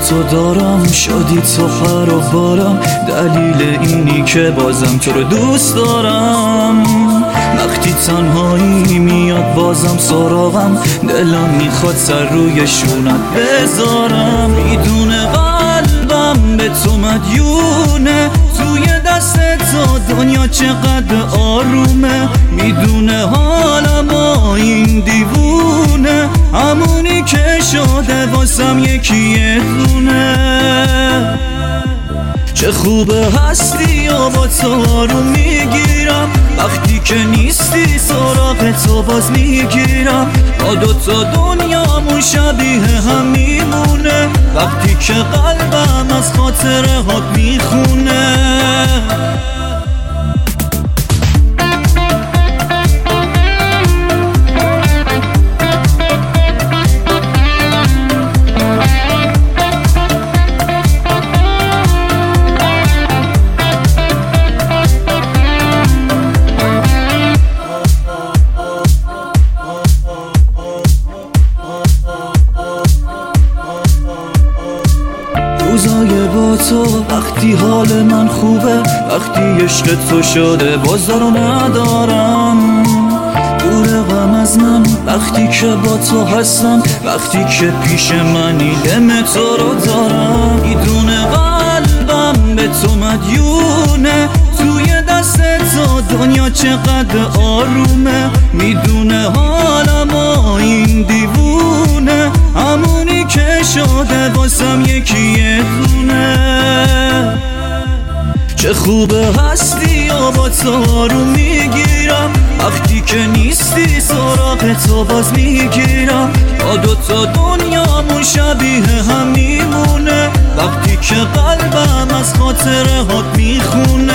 تو دارم، شدی تو پر و بالم، دلیل اینی که بازم تو رو دوست دارم. وقتی تنهایی میاد بازم سراغم، دلم میخواد سر روی شونت بذارم. میدونه قلبم به تو مدیونه، توی دست تو دنیا چقدر آرومه. میدونه حالم با این دیوونه، همونی که شده واسم یکیه دونه. چه خوبه هستی و با تو آروم میگیرم، وقتی که نیستی سراغ تو باز میگیرم. با دوتا دنیامون شبیه هم میمونه، وقتی که قلبم از خاطره هات میخونه. روزای با تو وقتی حال من خوبه، وقتی عشق تو شده بازارو ندارم. دور غم از من وقتی که با تو هستم، وقتی که پیش منی دم تو رو دارم. میدونه قلبم به تو مدیونه، توی دست تو دنیا چقدر آرومه. میدونه حالم با این دیوونه، همونی که شده واسم یکیه دونه. چه خوبه هستی و با تو آروم میگیرم، وقتی که نیستی سراغ تو باز میگیرم. با دوتا دنیامون شبیه هم میمونه، وقتی که قلبم از خاطره هات میخونه.